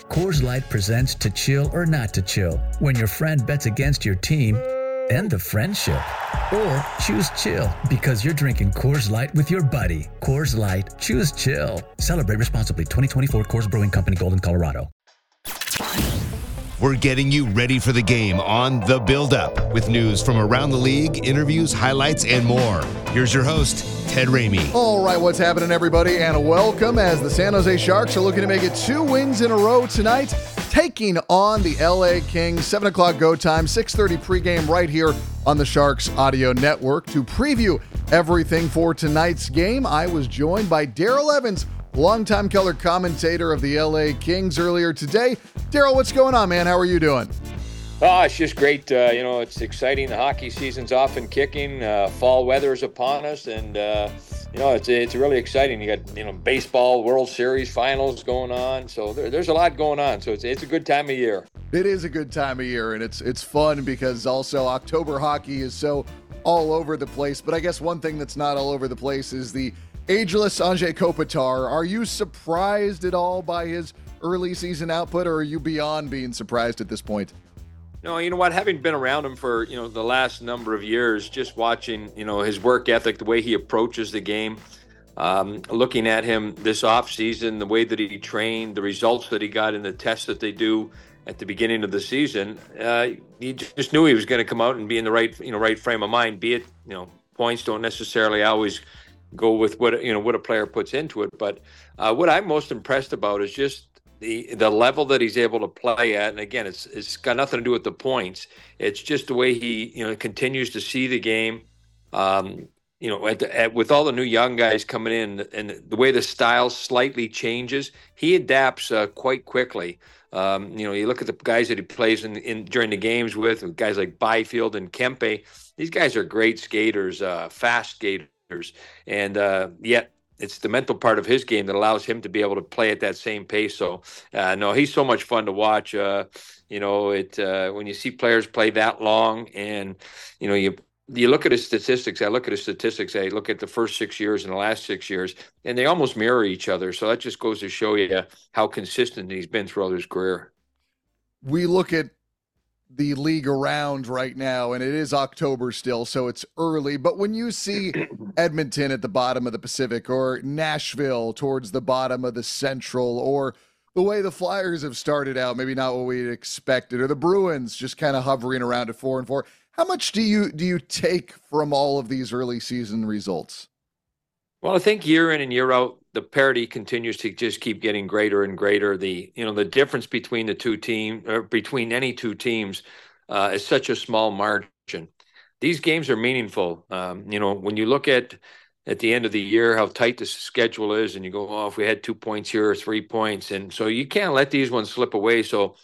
Coors Light presents To Chill or Not to Chill, when your friend bets against your team and the friendship. Or choose chill because you're drinking Coors Light with your buddy. Coors Light, choose chill. Celebrate responsibly. 2024 Coors Brewing Company, Golden, Colorado. We're getting you ready for the game on The Build-Up with news from around the league, interviews, highlights, and more. Here's your host, Ted Ramey. All right, what's happening, everybody, and welcome as the San Jose Sharks are looking to make it 2 wins in a row tonight, taking on the LA Kings. 7 o'clock go time, 6:30 pregame right here on the Sharks Audio Network. To preview everything for tonight's game, I was joined by Daryl Evans, longtime color commentator of the LA Kings earlier today. Daryl, what's going on, man? How are you doing? Oh, it's just great. It's exciting. The hockey season's off and kicking. Fall weather is upon us, and it's really exciting. You got baseball, World Series finals going on, so there's a lot going on. So it's a good time of year. It is a good time of year, and it's fun because also October hockey is so all over the place. But I guess one thing that's not all over the place is the ageless Anze Kopitar. Are you surprised at all by his early season output, or are you beyond being surprised at this point? No, you know what? Having been around him for, the last number of years, just watching, his work ethic, the way he approaches the game, looking at him this offseason, the way that he trained, the results that he got in the tests that they do at the beginning of the season, you just knew he was going to come out and be in the right frame of mind, be it, points don't necessarily always go with what a player puts into it. But what I'm most impressed about is just the level that he's able to play at. And again, it's got nothing to do with the points. It's just the way he continues to see the game. With all the new young guys coming in and the way the style slightly changes, he adapts quite quickly. You look at the guys that he plays in during the games with guys like Byfield and Kempe. These guys are great skaters, fast skaters, and yet it's the mental part of his game that allows him to be able to play at that same pace. So, he's so much fun to watch. When you see players play that long, and you look at his statistics. I look at his statistics. I look at the first 6 years and the last 6 years, and they almost mirror each other. So that just goes to show you how consistent he's been throughout his career. We look at the league around right now, and it is October still, so it's early. But when you see Edmonton at the bottom of the Pacific, or Nashville towards the bottom of the Central, or the way the Flyers have started out, maybe not what we expected, or the Bruins just kind of hovering around at 4-4, how much do you take from all of these early season results? Well, I think year in and year out, the parity continues to just keep getting greater and greater. The difference between the two teams, or between any two teams, is such a small margin. These games are meaningful. When you look at the end of the year, how tight the schedule is, and you go, oh, if we had 2 points here or 3 points, and so you can't let these ones slip away. So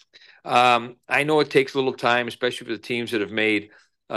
I know it takes a little time, especially for the teams that have made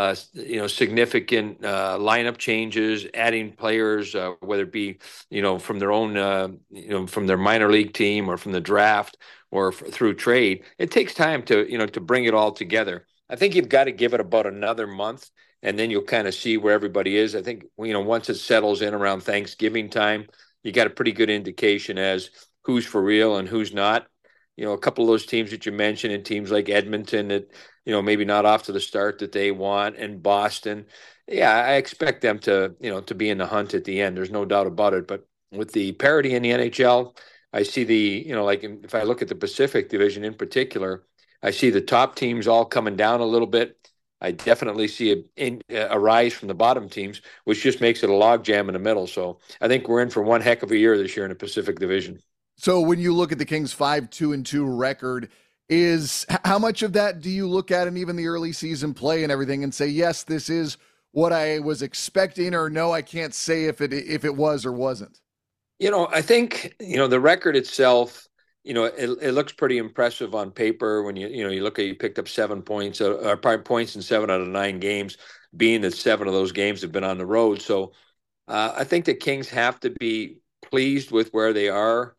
significant lineup changes, adding players, whether it be, from their own, from their minor league team or from the draft or through trade. It takes time to bring it all together. I think you've got to give it about another month, and then you'll kind of see where everybody is. I think, once it settles in around Thanksgiving time, you got a pretty good indication as who's for real and who's not. A couple of those teams that you mentioned, and teams like Edmonton that, maybe not off to the start that they want, and Boston. Yeah, I expect them to, to be in the hunt at the end. There's no doubt about it. But with the parity in the NHL, I see if I look at the Pacific Division in particular, I see the top teams all coming down a little bit. I definitely see a rise from the bottom teams, which just makes it a logjam in the middle. So I think we're in for one heck of a year this year in the Pacific Division. So when you look at the Kings' 5-2-2 record, is how much of that do you look at in even the early season play and everything and say, yes, this is what I was expecting, or no, I can't say if it was or wasn't? I think, the record itself, it looks pretty impressive on paper when you look at, you picked up 7 points, or points in 7 out of 9 games, being that 7 of those games have been on the road. So I think the Kings have to be pleased with where they are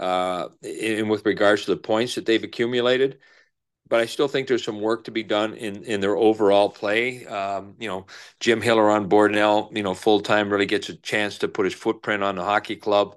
with regards to the points that they've accumulated. But I still think there's some work to be done in their overall play. Jim Hiller on board now, full-time, really gets a chance to put his footprint on the hockey club.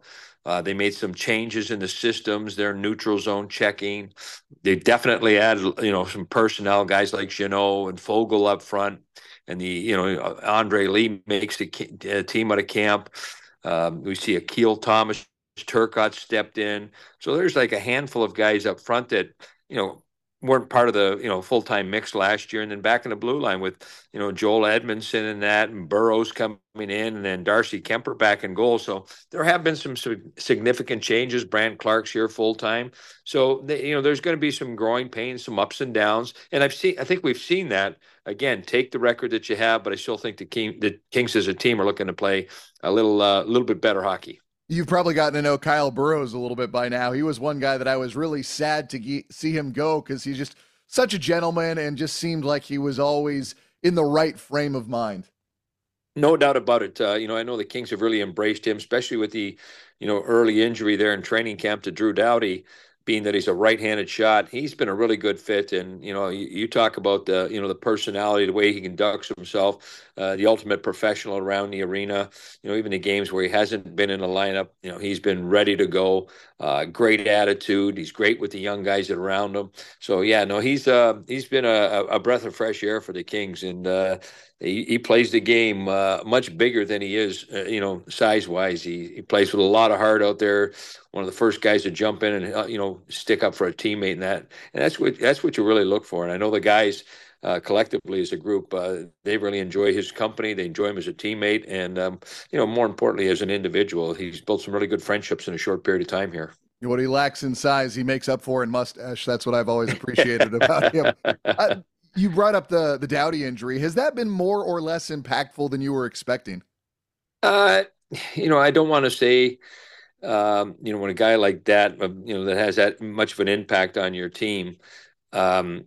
They made some changes in the systems, their neutral zone checking. They definitely added, some personnel, guys like Jeannot and Fogel up front. And Andre Lee makes the team out of camp. We see Akil Thomas, Turcotte stepped in. So there's like a handful of guys up front that, weren't part of the, full-time mix last year. And then back in the blue line with, Joel Edmondson and that, and Burrows coming in, and then Darcy Kemper back in goal. So there have been some significant changes. Brant Clark's here full-time. So, there's going to be some growing pains, some ups and downs. And I think we've seen that. Again, take the record that you have, but I still think the Kings as a team are looking to play a little bit better hockey. You've probably gotten to know Kyle Burrows a little bit by now. He was one guy that I was really sad to see him go because he's just such a gentleman and just seemed like he was always in the right frame of mind. No doubt about it. I know the Kings have really embraced him, especially with the, early injury there in training camp to Drew Doughty, being that he's a right-handed shot. He's been a really good fit. And, you talk about the personality, the way he conducts himself, the ultimate professional around the arena, even the games where he hasn't been in the lineup, he's been ready to go. Great attitude. He's great with the young guys that are around him. So, yeah, no, he's been a breath of fresh air for the Kings. And, he plays the game much bigger than he is, size-wise. He plays with a lot of heart out there. One of the first guys to jump in and stick up for a teammate, and that's what you really look for. And I know the guys collectively as a group, they really enjoy his company. They enjoy him as a teammate, and more importantly, as an individual, he's built some really good friendships in a short period of time here. What he lacks in size, he makes up for in mustache. That's what I've always appreciated about him. You brought up the Doughty injury. Has that been more or less impactful than you were expecting? I don't want to say, when a guy like that, that has that much of an impact on your team, I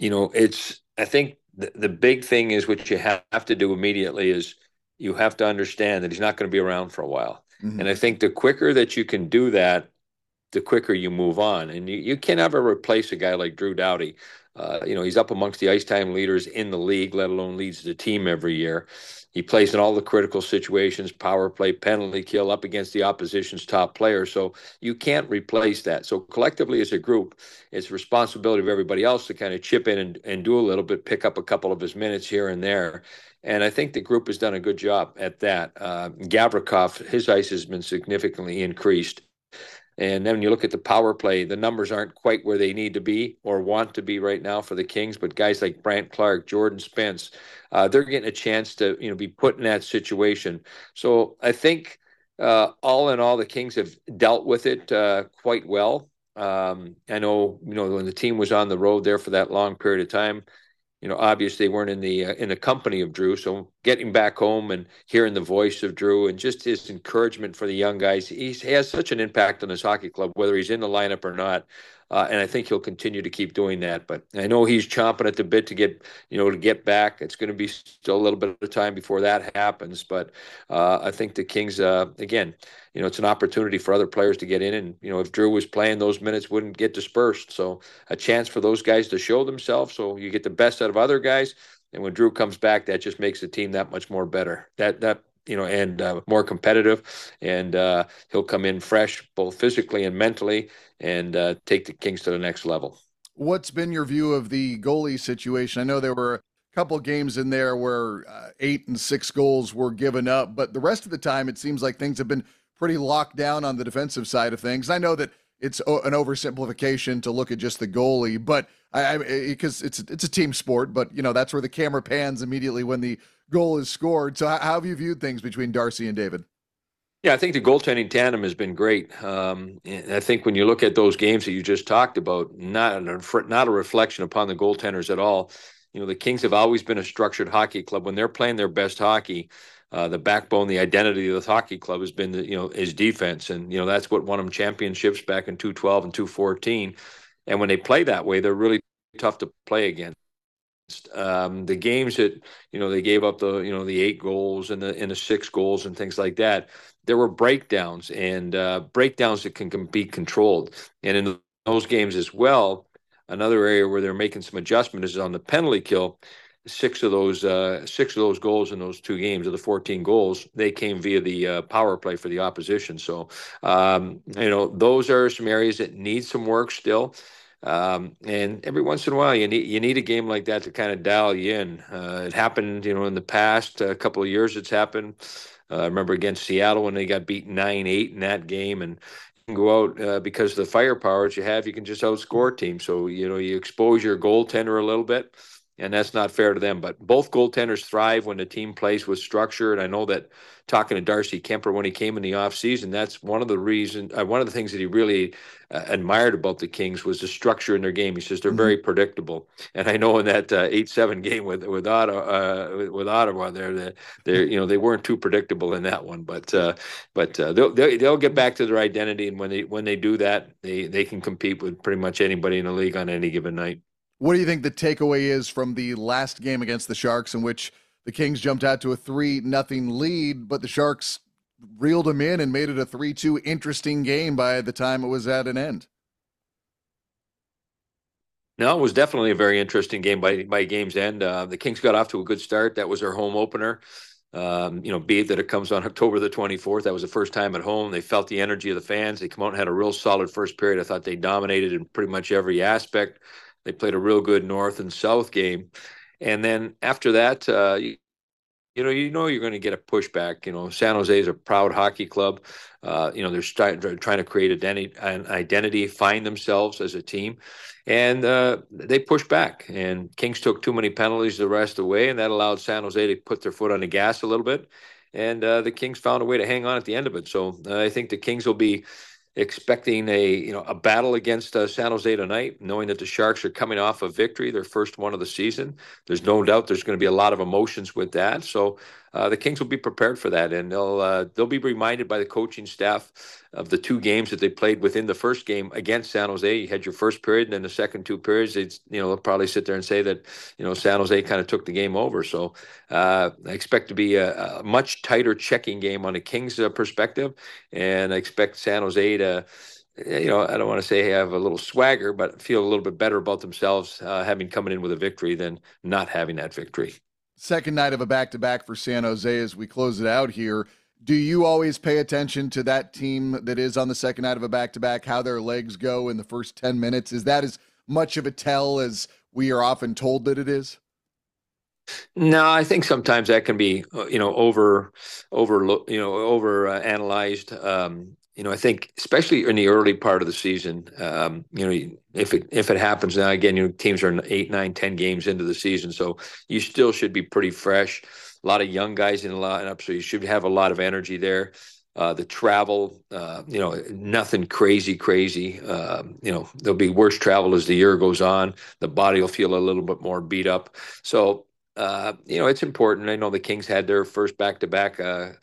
think the big thing is what you have to do immediately is you have to understand that he's not going to be around for a while. Mm-hmm. And I think the quicker that you can do that, the quicker you move on. And you can never replace a guy like Drew Doughty. He's up amongst the ice time leaders in the league, let alone leads the team every year. He plays in all the critical situations, power play, penalty kill, up against the opposition's top player. So you can't replace that. So collectively as a group, it's responsibility of everybody else to kind of chip in and do a little bit, pick up a couple of his minutes here and there. And I think the group has done a good job at that. Gavrikov, his ice has been significantly increased. And then when you look at the power play, the numbers aren't quite where they need to be or want to be right now for the Kings. But guys like Brant Clark, Jordan Spence, they're getting a chance to be put in that situation. So I think all in all, the Kings have dealt with it quite well. I know when the team was on the road there for that long period of time, obviously they weren't in the company of Drew. So getting back home and hearing the voice of Drew and just his encouragement for the young guys, he has such an impact on his hockey club, whether he's in the lineup or not. And I think he'll continue to keep doing that. But I know he's chomping at the bit to get back. It's going to be still a little bit of time before that happens. But I think the Kings, again, it's an opportunity for other players to get in. And, if Drew was playing, those minutes wouldn't get dispersed. So a chance for those guys to show themselves. So you get the best out of other guys. And when Drew comes back, that just makes the team that much more better. And more competitive, and he'll come in fresh, both physically and mentally, and take the Kings to the next level. What's been your view of the goalie situation? I know there were a couple of games in there where 8 and 6 goals were given up, but the rest of the time it seems like things have been pretty locked down on the defensive side of things. I know that it's an oversimplification to look at just the goalie, but because it's a team sport, but that's where the camera pans immediately when the goal is scored. So how have you viewed things between Darcy and David? Yeah, I think the goaltending tandem has been great. I think when you look at those games that you just talked about, not a reflection upon the goaltenders at all. The Kings have always been a structured hockey club. When they're playing their best hockey, the backbone, the identity of the hockey club has been, is defense. And, that's what won them championships back in 2012 and 2014. And when they play that way, they're really tough to play against. The games that, they gave up the 8 goals and the 6 goals and things like that, there were breakdowns and breakdowns that can be controlled. And in those games as well, another area where they're making some adjustment is on the penalty kill. six of those goals in those 2 games of the 14 goals, they came via the power play for the opposition. So, those are some areas that need some work still. And every once in a while, you need a game like that to kind of dial you in. It happened, in the past couple of years. It's happened. I remember against Seattle when they got beaten 9-8 in that game, and you can go out because of the firepower that you have. You can just outscore teams. So you expose your goaltender a little bit, and that's not fair to them. But both goaltenders thrive when the team plays with structure. And I know that talking to Darcy Kemper when he came in the offseason, that's one of the things that he really admired about the Kings was the structure in their game. He says they're very predictable. And I know in that 8-7 game with Ottawa, they weren't too predictable in that one. But they'll get back to their identity, and when they do that, they can compete with pretty much anybody in the league on any given night. What do you think the takeaway is from the last game against the Sharks, in which the Kings jumped out to a 3-0 lead, but the Sharks reeled them in and made it a 3-2 interesting game by the time it was at an end? No, it was definitely a very interesting game by game's end. The Kings got off to a good start. That was their home opener. Be it that it comes on October the 24th. That was the first time at home. They felt the energy of the fans. They come out and had a real solid first period. I thought they dominated in pretty much every aspect. They played a real good north and south game. And then after that, you're going to get a pushback. San Jose is a proud hockey club. They're trying to create an identity, find themselves as a team. And they pushed back. And Kings took too many penalties the rest of the way, and that allowed San Jose to put their foot on the gas a little bit. And the Kings found a way to hang on at the end of it. So I think the Kings will be expecting a battle against San Jose tonight, knowing that the Sharks are coming off a victory, their first one of the season. There's no doubt there's going to be a lot of emotions with that. So the Kings will be prepared for that, and they'll be reminded by the coaching staff of the 2 games that they played within the first game against San Jose. You had your first period, and then the second 2 periods, they'll probably sit there and say that San Jose kind of took the game over. So I expect to be a much tighter checking game on the Kings' perspective, and I expect San Jose to, I don't want to say have a little swagger, but feel a little bit better about themselves having coming in with a victory than not having that victory. Second night of a back-to-back for San Jose as we close it out here. Do you always pay attention to that team that is on the second night of a back-to-back, how their legs go in the first 10 minutes? Is that as much of a tell as we are often told that it is? No, I think sometimes that can be, analyzed. I think especially in the early part of the season, if it happens now, again, teams are 8, 9, 10 games into the season, so you still should be pretty fresh. A lot of young guys in the lineup, so you should have a lot of energy there. The travel, nothing crazy. There'll be worse travel as the year goes on. The body will feel a little bit more beat up. So, it's important. I know the Kings had their first back-to-back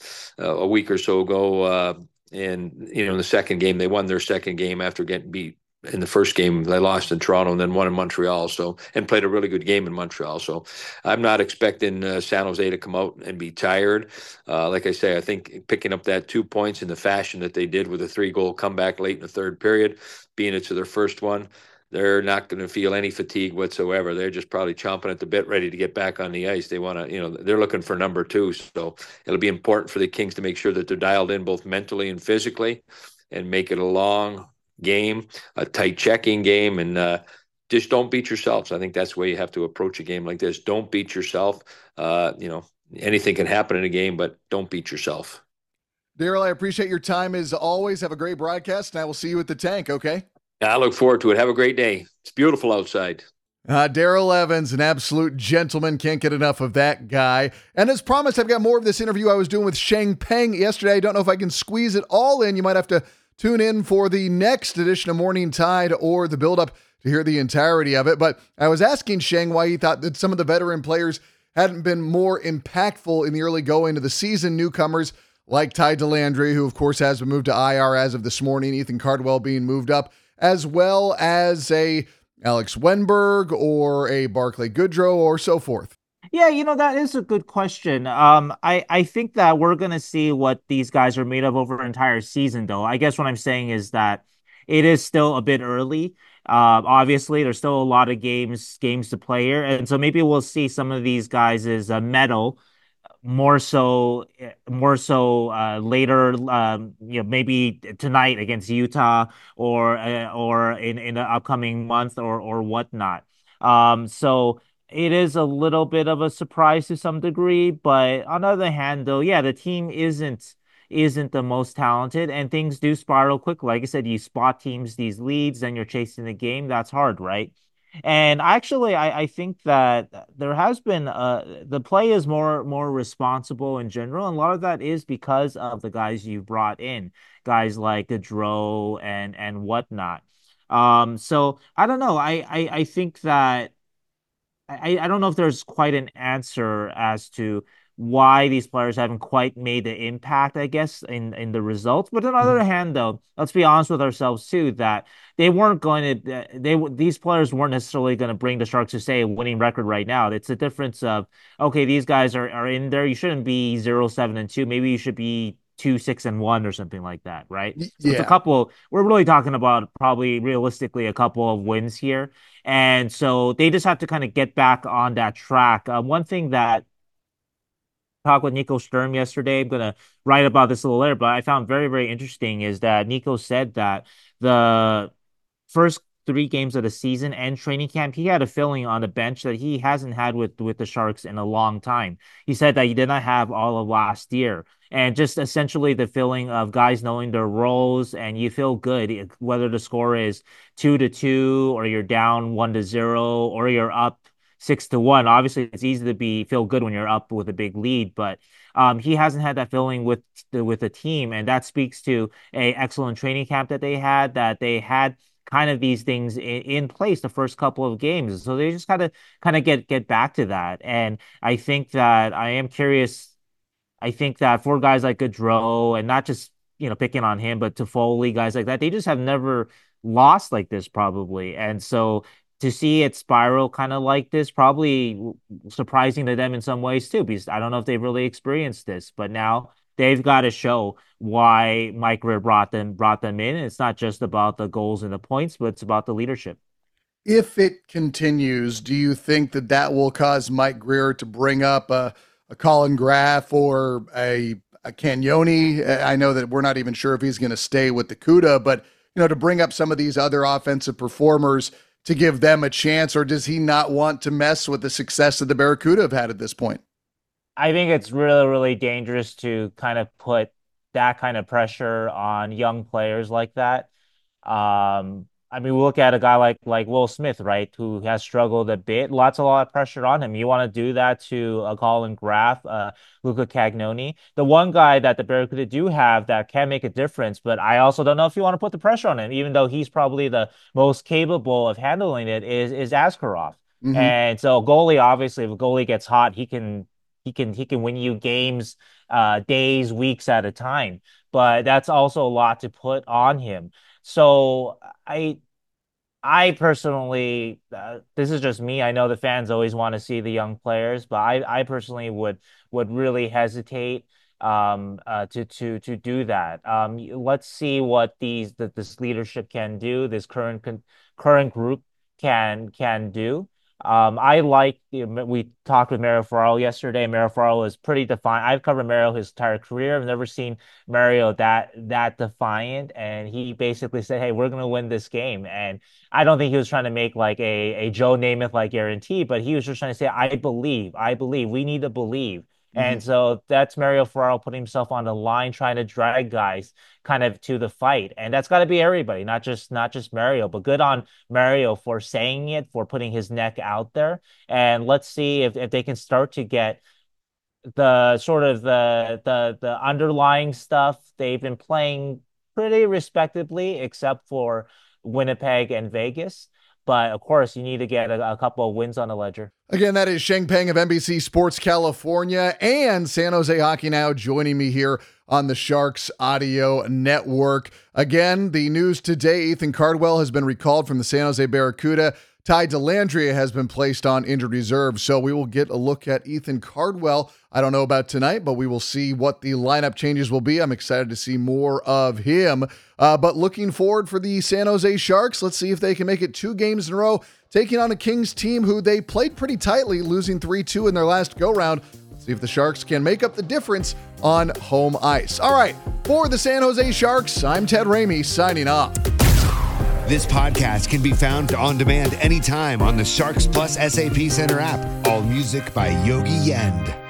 a week or so ago. And, in the second game, they won their second game after getting beat. In the first game, they lost in Toronto and then won in Montreal. And played a really good game in Montreal. So I'm not expecting San Jose to come out and be tired. Like I say, I think picking up that 2 points in the fashion that they did with a 3-goal comeback late in the third period, being it to their first one, they're not going to feel any fatigue whatsoever. They're just probably chomping at the bit, ready to get back on the ice. They want to, they're looking for number 2. So it'll be important for the Kings to make sure that they're dialed in both mentally and physically, and make it a long game, a tight checking game, and just don't beat yourselves. I think that's the way you have to approach a game like this. Don't beat yourself. Anything can happen in a game, but don't beat yourself. Darryl, I appreciate your time as always. Have a great broadcast, and I will see you at the tank, okay? I look forward to it. Have a great day. It's beautiful outside. Darryl Evans, an absolute gentleman. Can't get enough of that guy. And as promised, I've got more of this interview I was doing with Sheng Peng yesterday. I don't know if I can squeeze it all in. You might have to tune in for the next edition of Morning Tide or the build-up to hear the entirety of it. But I was asking Sheng why he thought that some of the veteran players hadn't been more impactful in the early going of the season. Newcomers like Ty Dellandrea, who of course has been moved to IR as of this morning, Ethan Cardwell being moved up, as well as a Alex Wenberg or a Barclay Goodrow or so forth. Yeah, that is a good question. I think that we're going to see what these guys are made of over an entire season, though. I guess what I'm saying is that it is still a bit early. Obviously, there's still a lot of games to play here, and so maybe we'll see some of these guys as a medal more so later, maybe tonight against Utah or in the upcoming month or whatnot. So it is a little bit of a surprise to some degree, but on the other hand, though, yeah, the team isn't the most talented, and things do spiral quick. Like I said, you spot teams these leads, and you're chasing the game. That's hard, right? And actually, I think that there has been the play is more responsible in general, and a lot of that is because of the guys you brought in, guys like Gaudreau and whatnot. So I don't know. I think that I don't know if there's quite an answer as to why these players haven't quite made the impact, I guess, in the results. But on the other hand, though, let's be honest with ourselves too, that they weren't going to these players weren't necessarily going to bring the Sharks to say a winning record right now. It's a difference of, okay, these guys are in there. You shouldn't be 0-7-2. Maybe you should be 2-6-1 or something like that, right? So it's a Yeah. couple. We're really talking about probably realistically a couple of wins here. And so they just have to kind of get back on that track. One thing that talked with Nico Sturm yesterday, I'm gonna write about this a little later, but I found very, very interesting is that Nico said that the first 3 games of the season and training camp, he had a feeling on the bench that he hasn't had with the Sharks in a long time. He said that he did not have all of last year. And just essentially the feeling of guys knowing their roles, and you feel good whether the score is 2-2 or you're down 1-0 or you're up 6-1. Obviously, it's easy to feel good when you're up with a big lead, but he hasn't had that feeling with the team, and that speaks to a excellent training camp that they had kind of these things in place the first couple of games. So they just gotta kind of get back to that. And I think that I am curious. I think that for guys like Gaudreau, and not just picking on him, but Toffoli, guys like that, they just have never lost like this probably. And so to see it spiral kind of like this, probably surprising to them in some ways too, because I don't know if they've really experienced this, but now they've got to show why Mike Grier brought them in. And it's not just about the goals and the points, but it's about the leadership. If it continues, do you think that will cause Mike Grier to bring up a Colin Graff or a Cagnoni? I know that we're not even sure if he's going to stay with the CUDA, but to bring up some of these other offensive performers to give them a chance, or does he not want to mess with the success that the Barracuda have had at this point? I think it's really, really dangerous to kind of put that kind of pressure on young players like that. I mean, we look at a guy like Will Smith, right, who has struggled a bit. A lot of pressure on him. You want to do that to a Colin Graff, Luca Cagnoni. The one guy that the Barracuda do have that can make a difference, but I also don't know if you want to put the pressure on him, even though he's probably the most capable of handling it, is Askarov. Mm-hmm. And so goalie, obviously, if a goalie gets hot, he can win you games, days, weeks at a time. But that's also a lot to put on him. So I personally, this is just me. I know the fans always want to see the young players, but I personally would really hesitate to do that. Let's see what this leadership can do. This current group can do. We talked with Mario Ferraro yesterday. Mario Ferraro is pretty defiant. I've covered Mario his entire career. I've never seen Mario that defiant, and he basically said, "Hey, we're gonna win this game." And I don't think he was trying to make like a Joe Namath like guarantee, but he was just trying to say, I believe, we need to believe." Mm-hmm. And so that's Mario Ferraro putting himself on the line, trying to drag guys kind of to the fight. And that's got to be everybody, not just Mario, but good on Mario for saying it, for putting his neck out there. And let's see if they can start to get the sort of the underlying stuff. They've been playing pretty respectably, except for Winnipeg and Vegas. But of course, you need to get a couple of wins on the ledger. Again, that is Sheng Peng of NBC Sports California and San Jose Hockey Now joining me here on the Sharks Audio Network. Again, the news today, Ethan Cardwell has been recalled from the San Jose Barracuda Ty Dellandrea has been placed on injured reserve, so we will get a look at Ethan Cardwell. I don't know about tonight, but we will see what the lineup changes will be. I'm excited to see more of him. But looking forward for the San Jose Sharks. Let's see if they can make it 2 games in a row, taking on a Kings team who they played pretty tightly, losing 3-2 in their last go-round. See if the Sharks can make up the difference on home ice. All right, for the San Jose Sharks, I'm Ted Ramey signing off. This podcast can be found on demand anytime on the Sharks Plus SAP Center app. All music by Yogi Yend.